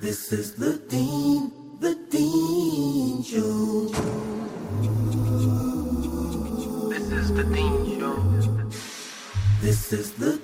This is the Deen Show. This is the Deen Show. This is the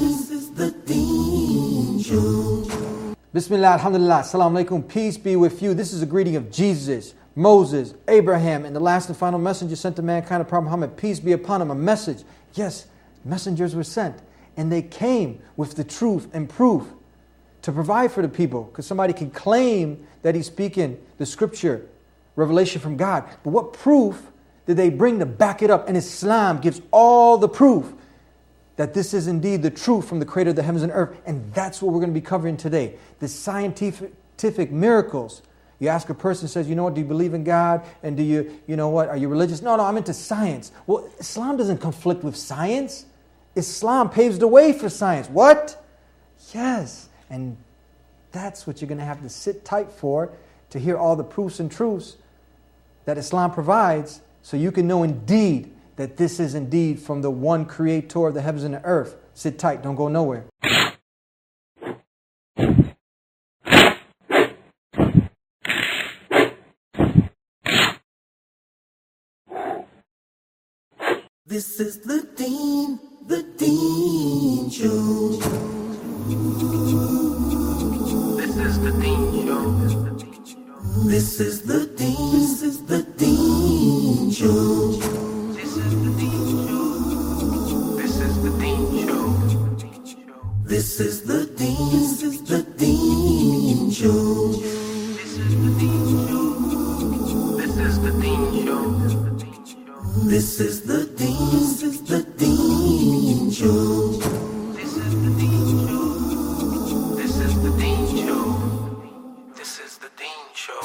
Deen Show. Bismillah, alhamdulillah, assalamu alaikum, peace be with you. This is a greeting of Jesus, Moses, Abraham, and the last and final messenger sent to mankind, Prophet Muhammad, peace be upon him, a message. Yes, messengers were sent, and they came with the truth and proof to provide for the people, because somebody can claim that he's speaking the scripture, revelation from God, but what proof did they bring to back it up? And Islam gives all the proof that this is indeed the truth from the creator of the heavens and earth, and that's what we're going to be covering today. The scientific miracles. You ask a person, says, you know what, do you believe in God? And do you know what, are you religious? No, I'm into science. Well, Islam doesn't conflict with science. Islam paves the way for science. What? Yes. And that's what you're going to have to sit tight for, to hear all the proofs and truths that Islam provides, so you can know indeed that this is indeed from the one creator of the heavens and the earth. Sit tight, don't go nowhere. This is the Deen Show. This is the Deen Show. This is the Deen Show. This is the Deen Show. This is the Deen Show. This is the Deen Show. This is the Deen Show. This is the Deen Show. This is the Deen Show. This is the Deen Show. This is the Deen Show. This is the Deen Show.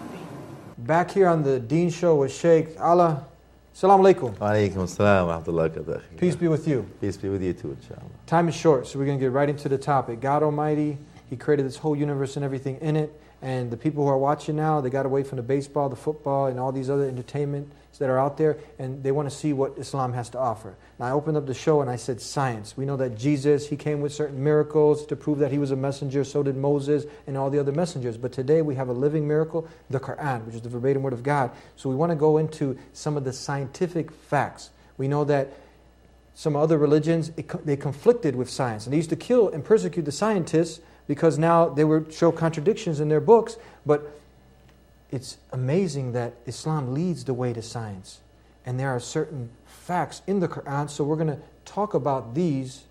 Back here on the Deen Show with Sheikh Allah. Assalamu alaikum. Walaikum assalam wa rahmatullahi wa barakatuh. Peace be with you. Peace be with you too, inshallah. Time is short, so we're going to get right into the topic. God Almighty, He created this whole universe and everything in it. And the people who are watching now, they got away from the baseball, the football, and all these other entertainments that are out there, and they want to see what Islam has to offer. Now, I opened up the show and I said science. We know that Jesus, He came with certain miracles to prove that He was a messenger. So did Moses and all the other messengers. But today we have a living miracle, the Quran, which is the verbatim word of God. So we want to go into some of the scientific facts. We know that some other religions, they conflicted with science. And they used to kill and persecute the scientists because now they would show contradictions in their books. But it's amazing that Islam leads the way to science. And there are certain facts in the Quran, so we're going to talk about these.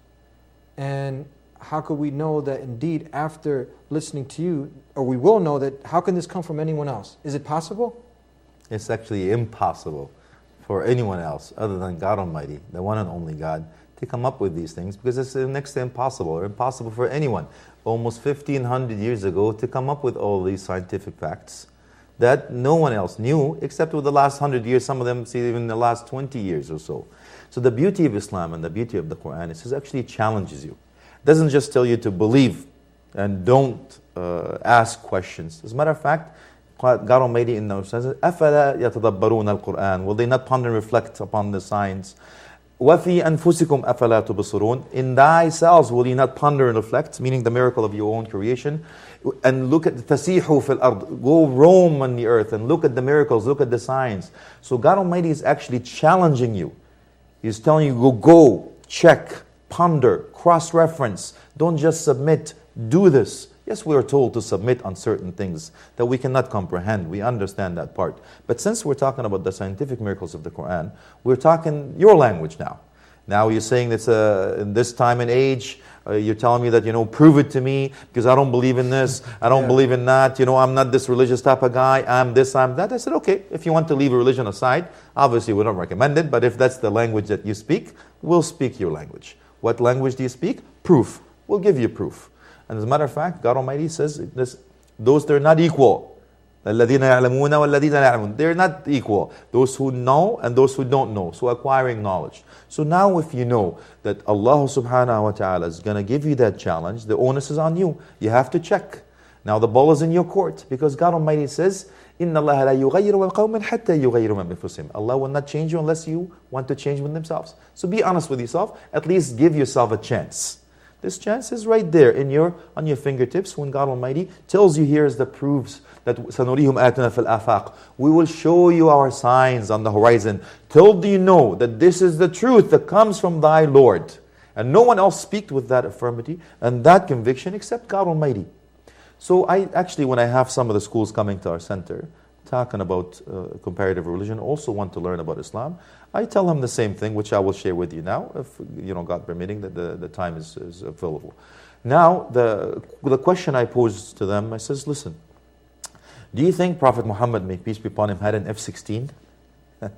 And how could we know that indeed after listening to you, or we will know that, how can this come from anyone else? Is it possible? It's actually impossible for anyone else other than God Almighty, the one and only God, to come up with these things, because it's next to impossible, or impossible for anyone almost 1,500 years ago to come up with all these scientific facts that no one else knew, except with the last 100 years, some of them see even the last 20 years or so. So the beauty of Islam and the beauty of the Quran is it actually challenges you. It doesn't just tell you to believe and don't ask questions. As a matter of fact, God Almighty in the says, أَفَلَا يَتَدَبَّرُونَ الْقُرْآنِ Will they not ponder and reflect upon the signs? وَفِي أَنفُسِكُمْ أَفَلَا تُبْصِرُونَ In thyself will you not ponder and reflect, meaning the miracle of your own creation, and look at the تَسِيحُ فِي الْأَرْضِ Go roam on the earth and look at the miracles, look at the signs. So God Almighty is actually challenging you. He's telling you, go, check, ponder, cross-reference. Don't just submit, do this. Yes, we are told to submit on certain things that we cannot comprehend. We understand that part. But since we're talking about the scientific miracles of the Quran, we're talking your language now. Now you're saying that in this time and age, you're telling me that, prove it to me, because I don't believe in this, I don't believe in that, I'm not this religious type of guy, I'm this, I'm that. I said, okay, if you want to leave religion aside, obviously we don't recommend it, but if that's the language that you speak, we'll speak your language. What language do you speak? Proof. We'll give you proof. And as a matter of fact, God Almighty says those that are not equal. الَّذِينَ يَعْلَمُونَ وَالَّذِينَ لَا يَعْلَمُونَ They're not equal. Those who know and those who don't know. So acquiring knowledge. So now if you know that Allah subhanahu wa ta'ala is going to give you that challenge, the onus is on you. You have to check. Now the ball is in your court, because God Almighty says, إِنَّ اللَّهَ لَا يُغَيِّرُ وَالْقَوْمٍ حَتَّى يُغَيِّرُ مَا بِأَنفُسِهِمْ Allah will not change you unless you want to change with themselves. So be honest with yourself. At least give yourself a chance This chance is right there on your fingertips when God Almighty tells you here is the proofs that سَنُرِيهُمْ آيَاتِنَا فِي الْآفَاقِ. We will show you our signs on the horizon. Till you know that this is the truth that comes from thy Lord. And no one else speaks with that affirmity and that conviction except God Almighty. So I actually, when I have some of the schools coming to our center, talking about comparative religion, also want to learn about Islam, I tell them the same thing, which I will share with you now, if God permitting, that the time is available. Now, the question I pose to them, I says, listen, do you think Prophet Muhammad, may peace be upon him, had an F-16? What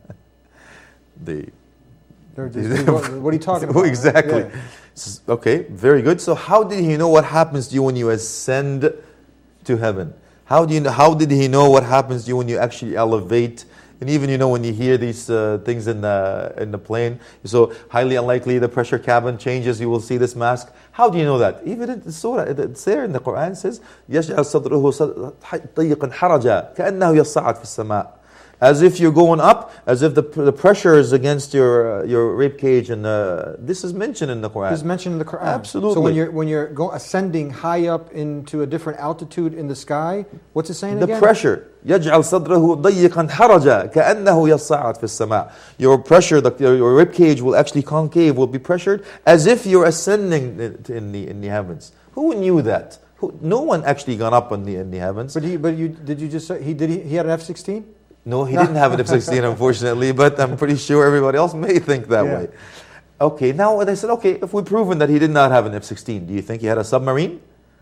are you talking about? Exactly. Yeah. Okay, very good. So how did he know what happens to you when you ascend to heaven? How did he know what happens to you when you actually elevate? And even when you hear these things in the plane, so highly unlikely the pressure cabin changes, you will see this mask. How do you know that? Even in the surah, it's there in the Quran, it says, يَجْعَلْ صَدْرُهُ ضَيِّقًا حَرَجًا كَأَنَّهُ يَصَّعَدْ فِي السَّمَاءِ. As if you're going up, as if the pressure is against your rib cage, and this is mentioned in the Quran. It's mentioned in the Quran. Absolutely. So when you're ascending high up into a different altitude in the sky, what's it saying the again? Pressure. يَجْعَلْ صَدْرَهُ ضَيِّقًا حَرَجًا كَأَنَّهُ يَصَّعَدْ فِي السَّمَاءِ. Your pressure, your rib cage will actually concave, will be pressured, as if you're ascending in the heavens. Who knew that? No one actually gone up in the heavens. Did you just say he had an F-16? No, he didn't have an F-16, unfortunately, but I'm pretty sure everybody else may think that way. Okay, now they said, okay, if we've proven that he did not have an F-16, do you think he had a submarine?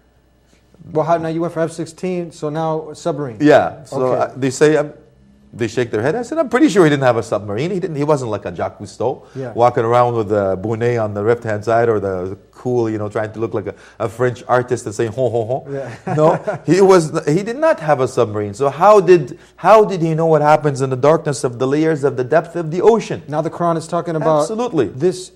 Well, now you went from F-16, so now submarine. Yeah, so Okay. they say, they shake their head. I said, I'm pretty sure he didn't have a submarine. He wasn't like a Jacques Cousteau, walking around with a bonnet on the left-hand side, or the cool, trying to look like a French artist and saying, ho, ho, ho. Yeah. No, he did not have a submarine. So how did he know what happens in the darkness of the layers of the depth of the ocean? Now the Quran is talking about Absolutely. this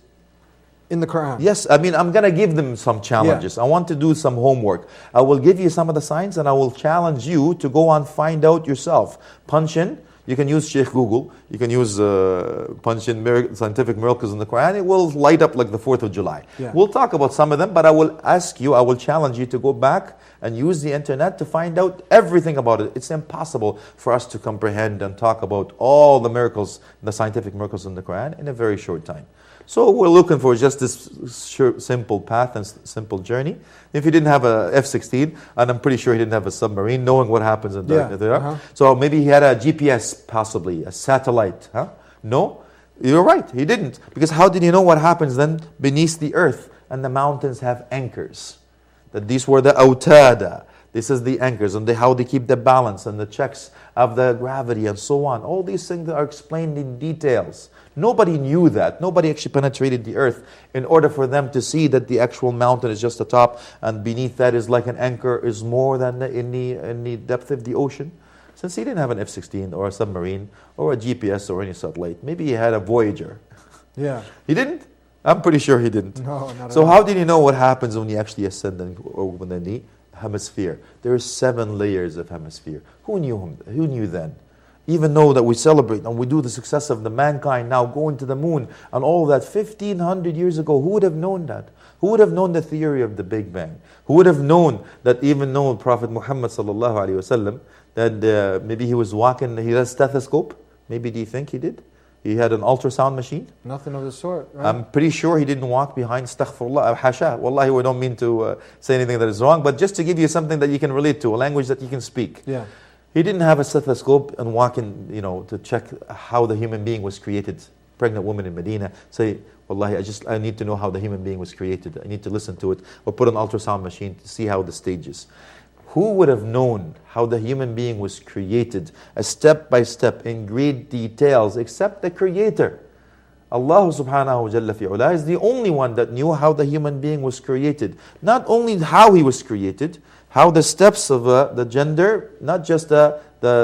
in the Quran. Yes, I mean, I'm going to give them some challenges. I want to do some homework. I will give you some of the signs, and I will challenge you to go and find out yourself. Punch in. You can use Sheikh Google. You can use punch in scientific miracles in the Quran. It will light up like the 4th of July. Yeah. We'll talk about some of them, but I will challenge you to go back and use the internet to find out everything about it. It's impossible for us to comprehend and talk about all the miracles, the scientific miracles in the Quran in a very short time. So we're looking for just this simple path and simple journey. If he didn't have a F-16, and I'm pretty sure he didn't have a submarine, knowing what happens in there. So maybe he had a GPS, possibly, a satellite. No, you're right, he didn't. Because how did he know what happens then beneath the earth? And the mountains have anchors. That these were the autada. This is the anchors, and how they keep the balance and the checks of the gravity and so on. All these things are explained in details. Nobody knew that. Nobody actually penetrated the earth in order for them to see that the actual mountain is just the top, and beneath that is like an anchor, is more than in the depth of the ocean. Since he didn't have an F-16 or a submarine or a GPS or any satellite, maybe he had a Voyager. Yeah. He didn't? I'm pretty sure he didn't. No, not So at all. how did he know what happens when you actually ascend and open the knee? Hemisphere. There are 7 layers of hemisphere. Who knew then? Even though that we celebrate and we do the success of the mankind now going to the moon and all that 1,500 years ago, who would have known that? Who would have known the theory of the Big Bang? Who would have known that even though Prophet Muhammad sallallahu alaihi wasallam, that maybe he was walking, he had a stethoscope? Maybe do you think he did? He had an ultrasound machine? Nothing of the sort, right? I'm pretty sure he didn't walk behind astaghfirullah, hasha. Wallahi, we don't mean to say anything that is wrong, but just to give you something that you can relate to, a language that you can speak. Yeah. He didn't have a stethoscope and walk in, to check how the human being was created. Pregnant woman in Medina say, Wallahi, I need to know how the human being was created. I need to listen to it. Or put an ultrasound machine to see how the stage is. Who would have known how the human being was created, a step by step, in great details, except the Creator? Allah subhanahu wa jalla fi'ula is the only one that knew how the human being was created. Not only how he was created, how the steps of the gender, not just the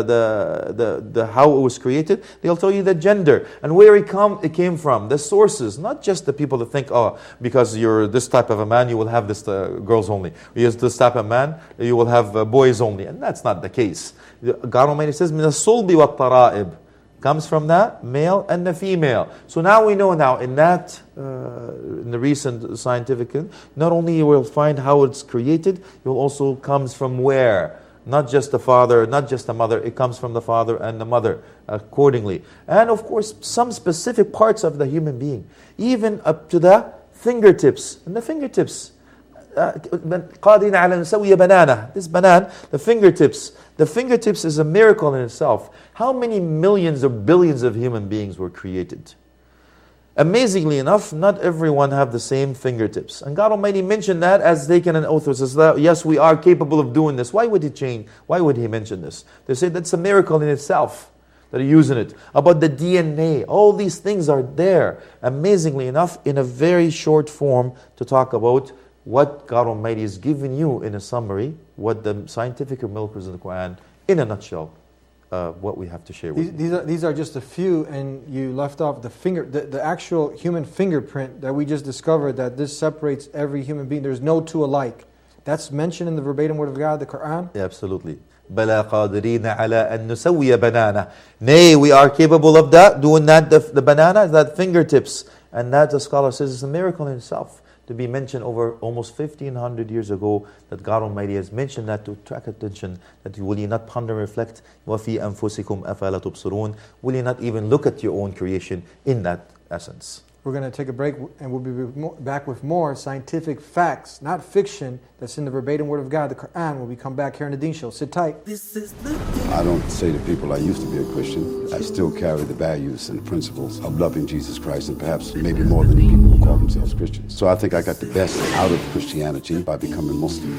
how it was created. They'll tell you the gender and where it came from, the sources. Not just the people that think, oh, because you're this type of a man, you will have this girls only. You're this type of man, you will have boys only. And that's not the case. God Almighty says, "Min as-sulbi wa-tara'ib." Comes from that male and the female. So now we know now in that, in the recent scientific, not only you will find how it's created, it will also comes from where. Not just the father, not just the mother, it comes from the father and the mother accordingly. And of course, some specific parts of the human being, even up to the fingertips. And the fingertips, قادرين على نسوي banana. This banana, the fingertips. The fingertips is a miracle in itself. How many millions or billions of human beings were created? Amazingly enough, not everyone have the same fingertips. And God Almighty mentioned that as taken an oath. Says that, yes, we are capable of doing this. Why would He change? Why would He mention this? They say that's a miracle in itself that He's using it. About the DNA, all these things are there. Amazingly enough, in a very short form to talk about what God Almighty is giving you in a summary, what the scientific miracles in the Quran, in a nutshell, what we have to share with you. These are just a few, and you left off the actual human fingerprint that we just discovered, that this separates every human being. There's no two alike. That's mentioned in the verbatim word of God, the Quran. Yeah, absolutely. بَلَا قَادِرِينَ عَلَىٰ أَن نُسَوِّيَ بَنَانَ. Nay, we are capable of that, doing that, the banana, that fingertips. And that, the scholar says, is a miracle in itself. To be mentioned over almost 1500 years ago, that God Almighty has mentioned that to attract attention, that will you not ponder and reflect, وَفِي أَنفُسِكُمْ أَفَلَا تُبْصِرُونَ. Will you not even look at your own creation in that essence? We're going to take a break, and we'll be back with more scientific facts, not fiction, that's in the verbatim word of God, the Quran, when we come back here on the Deen Show. Sit tight. This is the Deen. I don't say to people I used to be a Christian. I still carry the values and the principles of loving Jesus Christ, and perhaps maybe more than the people who call themselves Christians. So I think I got the best out of Christianity by becoming Muslim.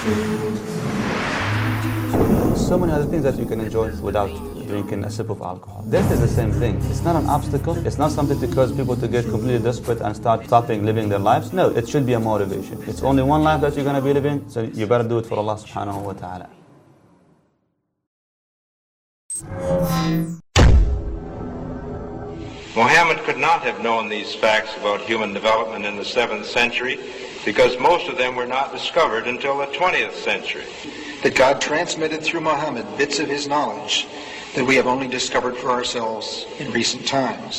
So many other things that you can enjoy without drinking a sip of alcohol. This is the same thing. It's not an obstacle. It's not something to cause people to get completely desperate and start stopping living their lives. No, it should be a motivation. It's only one life that you're going to be living, so you better do it for Allah subhanahu wa ta'ala. Muhammad could not have known these facts about human development in the 7th century because most of them were not discovered until the 20th century. That God transmitted through Muhammad bits of his knowledge that we have only discovered for ourselves in recent times.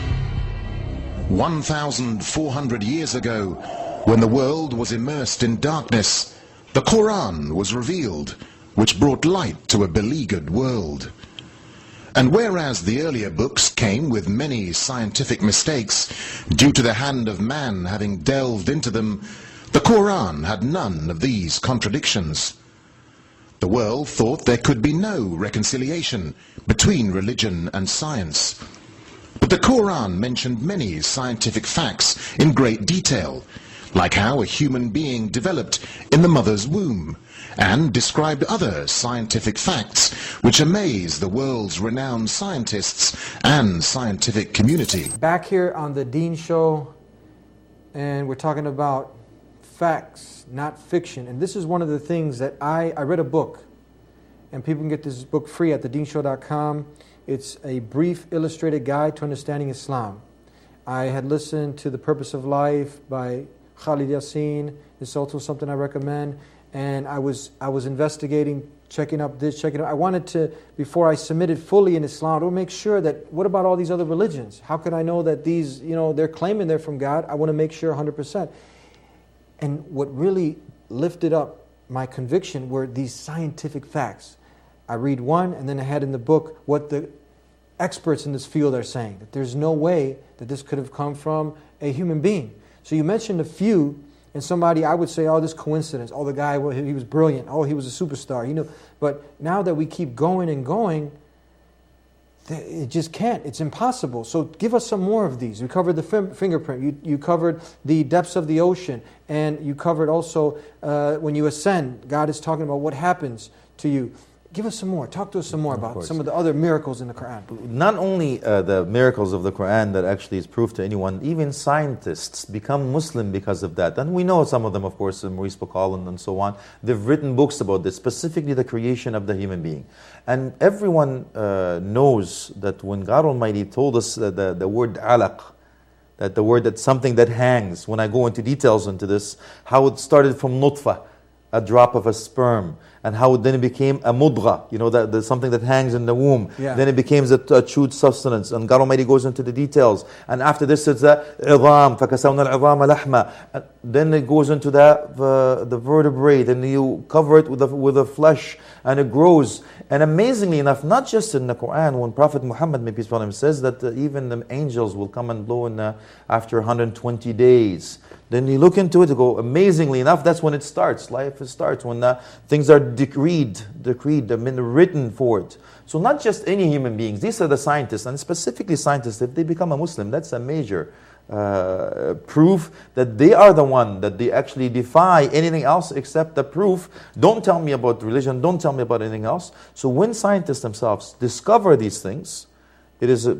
1,400 years ago, when the world was immersed in darkness, the Quran was revealed, which brought light to a beleaguered world. And whereas the earlier books came with many scientific mistakes, due to the hand of man having delved into them, the Quran had none of these contradictions. The world thought there could be no reconciliation between religion and science. But the Quran mentioned many scientific facts in great detail, like how a human being developed in the mother's womb, and described other scientific facts which amaze the world's renowned scientists and scientific community. Back here on the Deen Show, and we're talking about facts, not fiction. And this is one of the things that I read a book, and people can get this book free at thedeenshow.com. It's a brief illustrated guide to understanding Islam. I had listened to The Purpose of Life by Khalid Yasin. It's also something I recommend. And I was investigating, checking up this, checking up. I wanted to, before I submitted fully in Islam, to make sure that, what about all these other religions? How can I know that these, they're claiming they're from God? I want to make sure 100%. And what really lifted up my conviction were these scientific facts. I read one, and then I had in the book what the experts in this field are saying, that there's no way that this could have come from a human being. So you mentioned a few, and somebody, I would say, oh, this coincidence. Oh, the guy, well, he was brilliant. Oh, he was a superstar. But now that we keep going and going, it just can't. It's impossible. So give us some more of these. You covered the fingerprint. You covered the depths of the ocean. And you covered also when you ascend, God is talking about what happens to you. Give us some more. Talk to us some more about some of the other miracles in the Quran. Not only the miracles of the Quran that actually is proof to anyone, even scientists become Muslim because of that. And we know some of them, of course, Maurice Bucaille and so on. They've written books about this, specifically the creation of the human being. And everyone knows that when God Almighty told us the word alaq, that something that hangs, when I go into details into this, how it started from nutfa, a drop of a sperm, and how then it became a mudgha, something that hangs in the womb. Yeah. Then it becomes a chewed sustenance, and God Almighty goes into the details. And after this, it's the idham, فَكَسَوْنَا الْعِظَامَ لَحْمًا. Then it goes into the vertebrae, then you cover it with the flesh, and it grows. And amazingly enough, not just in the Quran, when Prophet Muhammad, may peace be upon him, says that even the angels will come and blow in after 120 days. Then you look into it, you go, amazingly enough, that's when it starts. Life starts when things are decreed, written for it. So not just any human beings, these are the scientists, and specifically scientists, if they become a Muslim, that's a major proof that they are the one, that they actually defy anything else except the proof. Don't tell me about religion, don't tell me about anything else. So when scientists themselves discover these things, it is a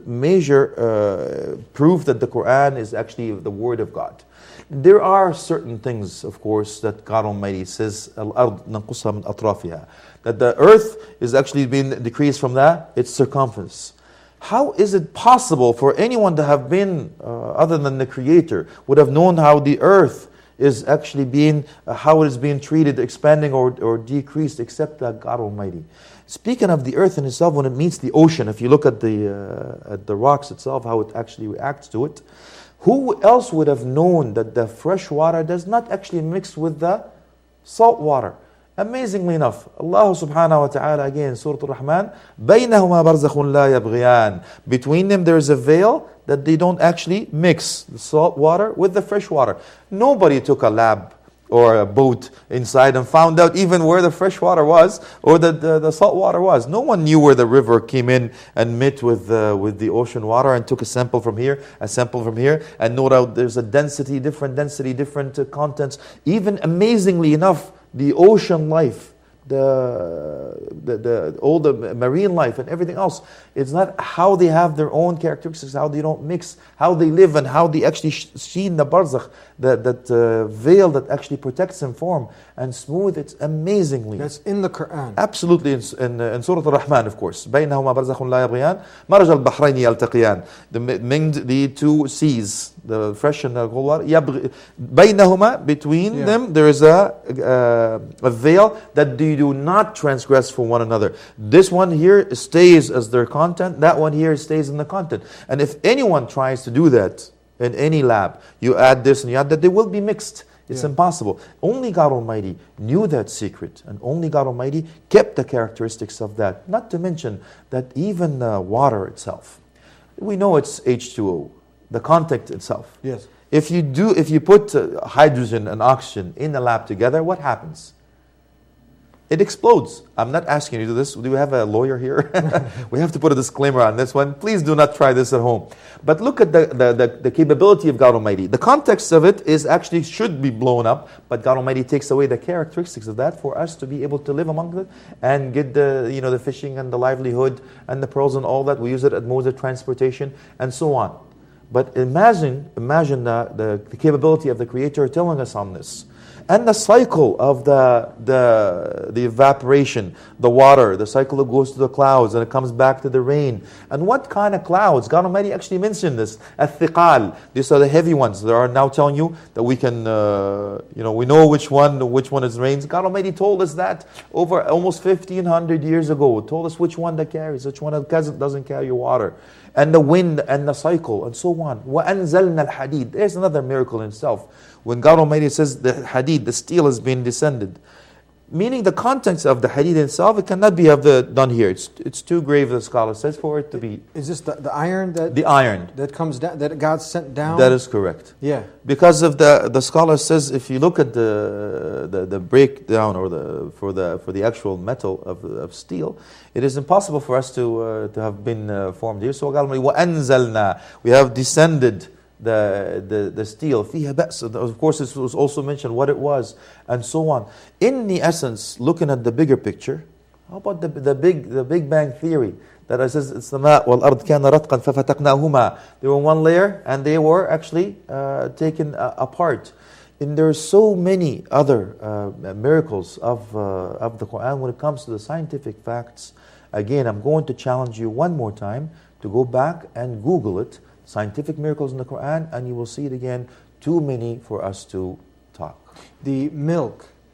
major proof that the Quran is actually the word of God. There are certain things, of course, that God Almighty says, الْأَرْض نَنْقُصَهَا مِنْ أَطْرَافِهَا, that the earth is actually being decreased from its circumference. How is it possible for anyone to have been, other than the Creator, would have known how the earth is actually being, how it is being treated, expanding or decreased, except that God Almighty? Speaking of the earth in itself, when it meets the ocean, if you look at the rocks itself, how it actually reacts to it, who else would have known that the fresh water does not actually mix with the salt water? Amazingly enough, Allah subhanahu wa ta'ala again, Surah Al-Rahman, بَيْنَهُمَا بَرْزَخٌ لَا يَبْغِيَانِ. Between them there is a veil that they don't actually mix the salt water with the fresh water. Nobody took a lab or a boat inside and found out even where the fresh water was or the salt water was. No one knew where the river came in and met with the ocean water and took a sample from here, a sample from here, and no doubt there's a different contents. Even amazingly enough, the ocean life, all the marine life and everything else, it's not how they have their own characteristics, how they don't mix, how they live and how they actually sheen the barzakh, that veil that actually protects them from and smooth it amazingly. That's in the Quran. Absolutely, in Surah Al-Rahman, of course. بَيْنَهُمَا بَرْزَخٌ لَا يَبْغِيَانِ مَرَجَ الْبَحْرَيْنِ يَلْتَقِيَانِ. The two seas, the fresh and the cold water, بَيْنَهُمَا, between them, there is a veil that they do not transgress from one another. This one here stays as their content, that one here stays in the content. And if anyone tries to do that in any lab, you add this and you add that, they will be mixed. It's impossible. Only God Almighty knew that secret, and only God Almighty kept the characteristics of that. Not to mention that even water itself, we know it's H2O, the content itself. Yes. If you put hydrogen and oxygen in the lab together, what happens? It explodes. I'm not asking you to do this. Do we have a lawyer here? We have to put a disclaimer on this one. Please do not try this at home. But look at the capability of God Almighty. The context of it is actually should be blown up, but God Almighty takes away the characteristics of that for us to be able to live among it and get the fishing and the livelihood and the pearls and all that. We use it as modes of transportation and so on. But imagine the capability of the Creator telling us on this. And the cycle of the evaporation, the water, the cycle that goes to the clouds and it comes back to the rain. And what kind of clouds? God Almighty actually mentioned this. Al-thiqal. These are the heavy ones. They are now telling you that we can, we know which one is rains. God Almighty told us that over almost 1,500 years ago. Told us which one that carries, which one that doesn't carry water. And the wind and the cycle and so on. وَأَنزَلْنَا الْحَدِيدِ. There's another miracle in itself. When God Almighty says the hadid, the steel has been descended, meaning the contents of the hadid itself, it cannot be done here. It's too grave, the scholar says, for it to be. Is this the iron that? The iron that comes down, that God sent down. That is correct. Yeah. Because of the scholar says, if you look at the breakdown or for the actual metal of steel, it is impossible for us to have been formed here. So God Almighty, وَأَنزَلْنَا, we have descended the steel. فيها بأس. Of course, it was also mentioned what it was, and so on. In the essence, looking at the bigger picture, how about the Big Bang Theory? That it says, السماء والأرض كان رتقا ففتقناهما. They were one layer, and they were actually taken apart. And there are so many other miracles of the Quran when it comes to the scientific facts. Again, I'm going to challenge you one more time to go back and Google it. Scientific miracles in the Quran, and you will see it again. Too many for us to talk. The milk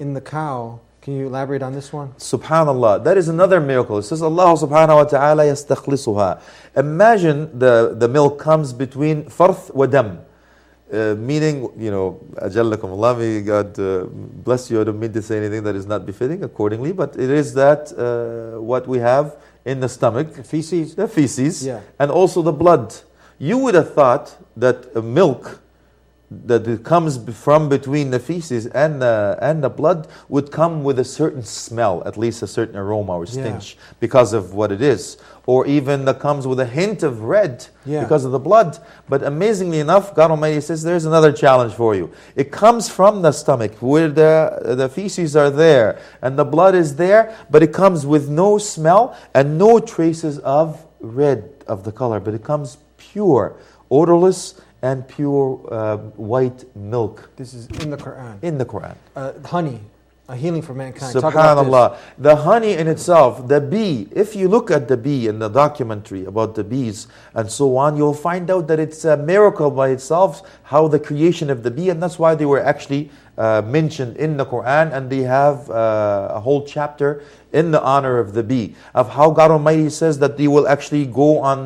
in the cow. Can you elaborate on this one? Subhanallah, that is another miracle. It says Allah subhanahu wa ta'ala yastakhlisuha. Imagine the milk comes between farth wa dam. Meaning, ajallakum Allah, may God bless you. I don't mean to say anything that is not befitting accordingly, but it is that what we have in the stomach. The feces. The feces. Yeah. And also the blood. You would have thought that milk that it comes from between the feces and the blood would come with a certain smell, at least a certain aroma or stench, because of what it is. Or even that comes with a hint of red because of the blood. But amazingly enough, God Almighty says there's another challenge for you. It comes from the stomach where the feces are there and the blood is there, but it comes with no smell and no traces of red of the color, but it comes pure, odorless, and pure white milk. This is in the Quran. In the Quran. Honey, a healing for mankind. Subhanallah. The honey in itself, the bee, if you look at the bee in the documentary about the bees and so on, you'll find out that it's a miracle by itself, how the creation of the bee, and that's why they were actually mentioned in the Quran, and they have a whole chapter in the honor of the bee, of how God Almighty says that they will actually go on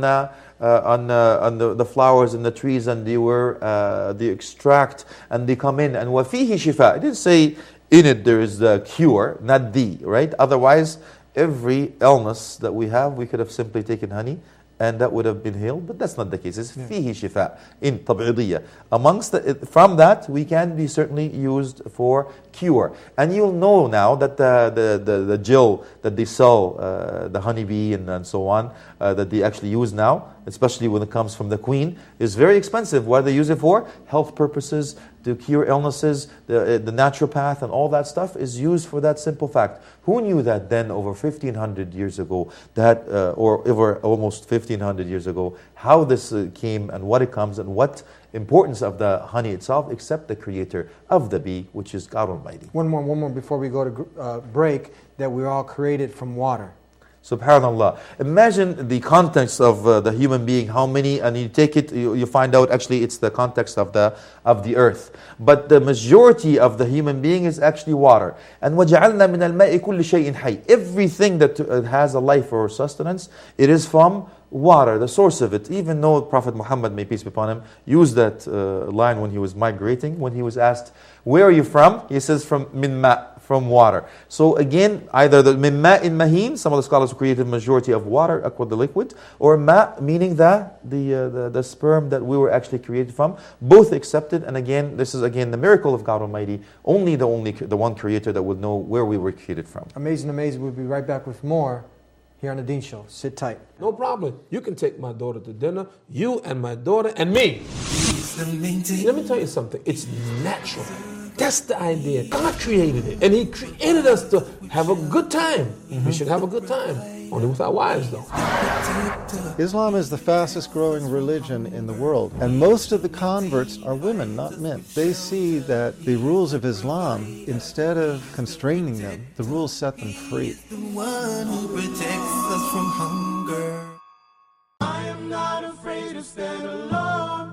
the flowers and the trees, and they extract and they come in. And وَفِيهِ شِفَاء. It didn't say in it there is the cure, not the, right? Otherwise, every illness that we have, we could have simply taken honey and that would have been healed, but that's not the case. It's فِيهِ شِفَاء in طبيعية. From that, we can be certainly used for cure. And you'll know now that the gel that they sell, the honeybee and so on, that they actually use now, especially when it comes from the queen, is very expensive. What do they use it for? Health purposes, to cure illnesses, the naturopath and all that stuff is used for that simple fact. Who knew that then over 1,500 years ago, or over almost 1,500 years ago, how this came and what it comes and what importance of the honey itself, except the creator of the bee, which is God Almighty. One more before we go to break, that we're all created from water. Subhanallah. Imagine the context of the human being, how many, and you take it, you find out actually it's the context of the earth. But the majority of the human being is actually water. And وَجَعَلْنَا مِنَ الْمَاءِ كُلِّ شَيْءٍ حَيٍّ. Everything that has a life or sustenance, it is from water, the source of it. Even though Prophet Muhammad, may peace be upon him, used that line when he was migrating, when he was asked, where are you from? He says, from min ma', from water. So again, either the min ma'in mahin, some of the scholars created majority of water, aqua, the liquid, or ma, meaning the sperm that we were actually created from. Both accepted, and again, this is again the miracle of God Almighty. Only the one creator that would know where we were created from. Amazing, amazing. We'll be right back with more here on the Deen Show. Sit tight. No problem. You can take my daughter to dinner, you and my daughter and me. Let me tell you something. It's natural. That's the idea. God created it. And He created us to have a good time. We should have a good time. Only with our wives, though. Islam is the fastest growing religion in the world. And most of the converts are women, not men. They see that the rules of Islam, instead of constraining them, the rules set them free. The one who protects us from hunger. I am not afraid to stand alone.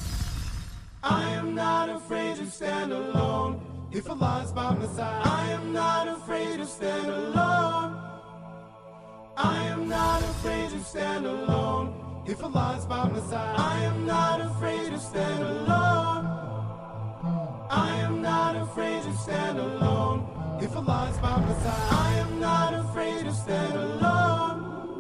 I am not afraid to stand alone. If Allah is by my side, I am not afraid to stand alone. I am not afraid to stand alone. If Allah is by my side, I am not afraid to stand alone. I am not afraid to stand alone. If Allah is by my side, I am not afraid to stand alone.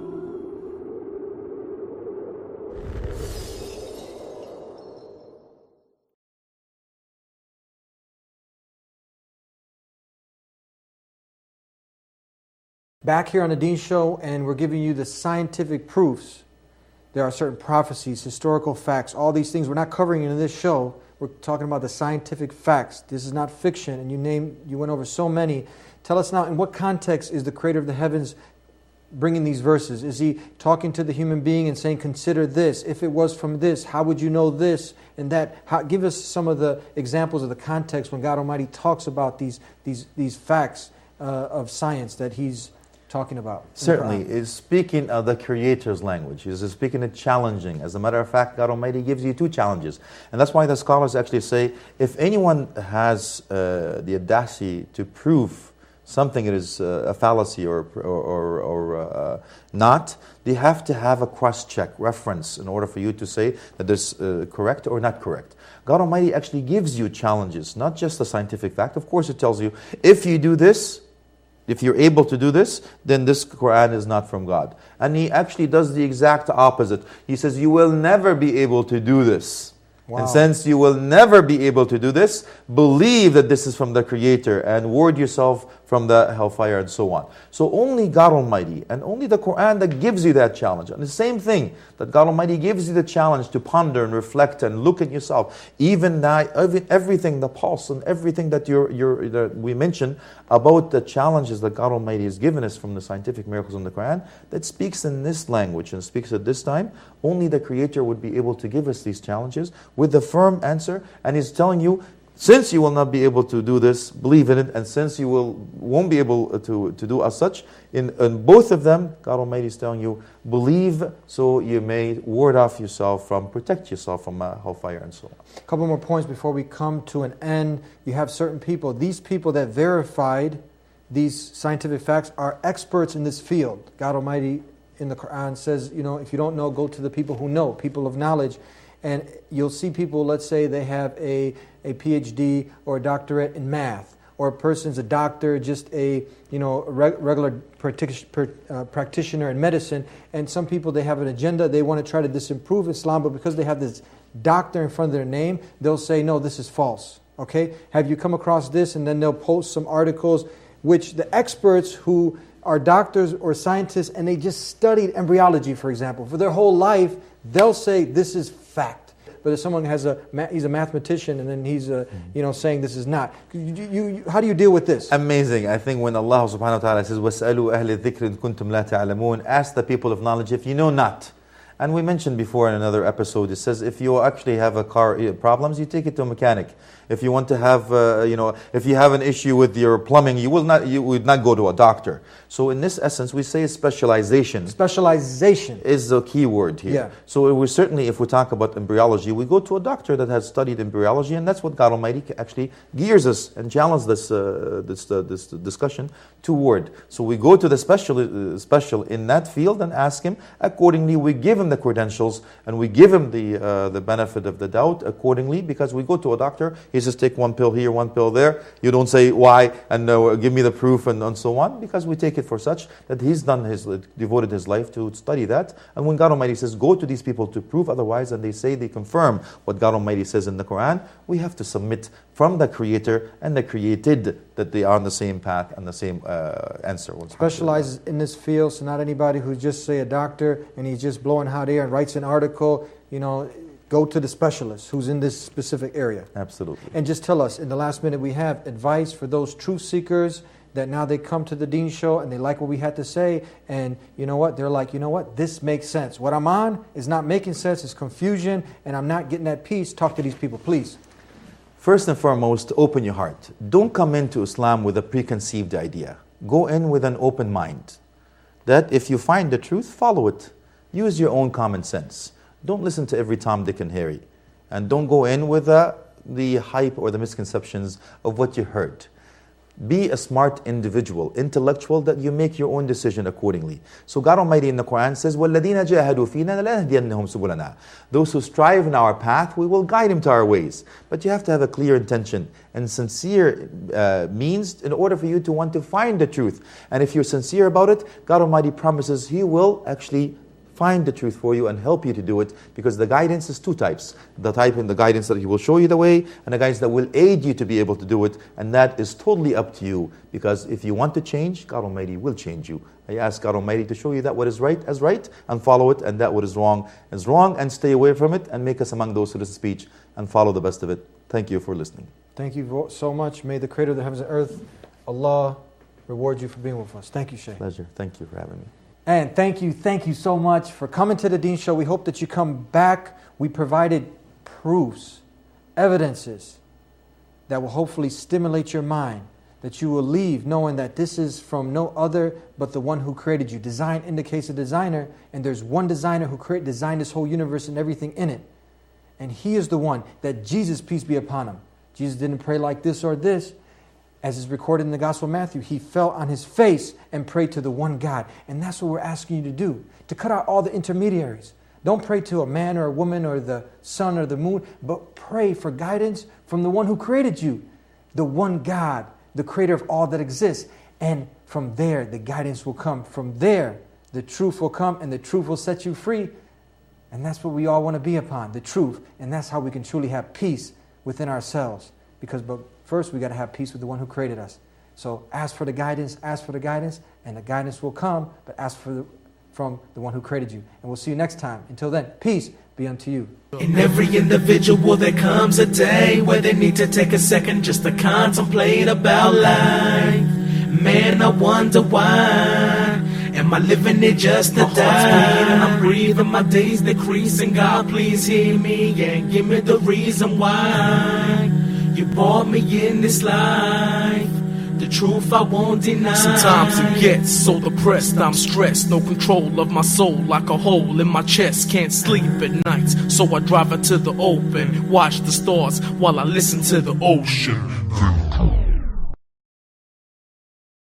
Back here on the Deen Show, and we're giving you the scientific proofs. There are certain prophecies, historical facts, all these things. We're not covering it in this show. We're talking about the scientific facts. This is not fiction, and you went over so many. Tell us now, in what context is the Creator of the heavens bringing these verses? Is He talking to the human being and saying, consider this? If it was from this, how would you know this and that? Give us some of the examples of the context when God Almighty talks about these facts of science that He's talking about? Certainly, is speaking the Creator's language. Is speaking it challenging. As a matter of fact, God Almighty gives you two challenges. And that's why the scholars actually say, if anyone has the audacity to prove something that is a fallacy or not, they have to have a cross-check, reference, in order for you to say that this is correct or not correct. God Almighty actually gives you challenges, not just a scientific fact. Of course, it tells you, if you do this, if you're able to do this, then this Quran is not from God. And He actually does the exact opposite. He says, you will never be able to do this. Wow. And since you will never be able to do this, believe that this is from the Creator and ward yourself from the hellfire and so on. So only God Almighty and only the Quran that gives you that challenge. And the same thing, that God Almighty gives you the challenge to ponder and reflect and look at yourself. Even everything, the pulse and everything that we mentioned about the challenges that God Almighty has given us from the scientific miracles in the Quran, that speaks in this language and speaks at this time. Only the Creator would be able to give us these challenges with the firm answer. And He's telling you, since you will not be able to do this, believe in it. And since you won't be able to do as such, in both of them, God Almighty is telling you, believe so you may ward off yourself protect yourself from hellfire and so on. A couple more points before we come to an end. You have certain people, these people that verified these scientific facts are experts in this field. God Almighty in the Quran says, if you don't know, go to the people who know, people of knowledge. And you'll see people, let's say they have a PhD or a doctorate in math, or a person's a doctor, just a regular practitioner in medicine, and some people, they have an agenda, they want to try to disprove Islam, but because they have this doctor in front of their name, they'll say, no, this is false. Okay? Have you come across this? And then they'll post some articles which the experts who are doctors or scientists and they just studied embryology, for example, for their whole life, they'll say this is fact. But if someone has he's a mathematician and then he's saying this is not. How do you deal with this? Amazing. I think when Allah subhanahu wa ta'ala says, وَاسْأَلُوا أَهْلِ الذِّكْرِ إِن كُنْتُمْ لَا تَعْلَمُونَ, ask the people of knowledge if you know not. And we mentioned before in another episode, it says if you actually have a car problems, you take it to a mechanic. If you want to have, if you have an issue with your plumbing, you would not go to a doctor. So in this essence, we say specialization. Specialization is the key word here. Yeah. So we certainly, if we talk about embryology, we go to a doctor that has studied embryology, and that's what God Almighty actually gears us and challenges this discussion toward. So we go to the special in that field and ask him. Accordingly, we give him the credentials and we give him the benefit of the doubt accordingly, because we go to a doctor. He says, take one pill here, one pill there. You don't say why and give me the proof and so on, because we take it for such that he's devoted his life to study that. And when God Almighty says, go to these people to prove otherwise, and they confirm what God Almighty says in the Quran, we have to submit from the Creator and the created that they are on the same path and the same answer. Specializes in this field, so not anybody who's just, say, a doctor and he's just blowing hot air and writes an article, go to the specialist who's in this specific area. Absolutely. And just tell us, in the last minute we have, advice for those truth seekers that now they come to the Deen Show and they like what we had to say, and you know what, they're like, this makes sense. What I'm on is not making sense, it's confusion, and I'm not getting that peace. Talk to these people, please. First and foremost, open your heart. Don't come into Islam with a preconceived idea. Go in with an open mind. That if you find the truth, follow it. Use your own common sense. Don't listen to every Tom, Dick, and Harry. And don't go in with the hype or the misconceptions of what you heard. Be a smart individual, intellectual, that you make your own decision accordingly. So God Almighty in the Quran says, وَالَّذِينَ جَاهَدُوا فِينَا لَنَهْدِيَنَّهُمْ سُبُلَنَا. Those who strive in our path, we will guide them to our ways. But you have to have a clear intention. And sincere means in order for you to want to find the truth. And if you're sincere about it, God Almighty promises He will actually find the truth for you and help you to do it, because the guidance is two types. The type in the guidance that He will show you the way, and the guidance that will aid you to be able to do it, and that is totally up to you, because if you want to change, God Almighty will change you. I ask God Almighty to show you that what is right as right, and follow it, and that what is wrong, and stay away from it, and make us among those who listen to speech, and follow the best of it. Thank you for listening. Thank you so much. May the Creator of the heavens and earth, Allah, reward you for being with us. Thank you, Shaykh. Pleasure. Thank you for having me. And thank you so much for coming to the Deen Show. We hope that you come back. We provided proofs, evidences that will hopefully stimulate your mind, that you will leave knowing that this is from no other but the one who created you. Design indicates a designer, and there's one designer who designed this whole universe and everything in it. And he is the one that Jesus, peace be upon him. Jesus didn't pray like this or this. As is recorded in the Gospel of Matthew, he fell on his face and prayed to the one God. And that's what we're asking you to do, to cut out all the intermediaries. Don't pray to a man or a woman or the sun or the moon, but pray for guidance from the one who created you, the one God, the creator of all that exists. And from there, the guidance will come. From there, the truth will come, and the truth will set you free. And that's what we all want to be upon, the truth. And that's how we can truly have peace within ourselves. But first, we got to have peace with the one who created us. So ask for the guidance, and the guidance will come, but ask from the one who created you. And we'll see you next time. Until then, peace be unto you. In every individual there comes a day where they need to take a second just to contemplate about life. Man, I wonder why. Am I living it just to die? And I'm breathing, my days decreasing. God, please hear me and give me the reason why you brought me in this life. The truth I won't deny. Sometimes it gets so depressed, I'm stressed. No control of my soul, like a hole in my chest. Can't sleep at nights, so I drive into the open. Watch the stars while I listen to the ocean.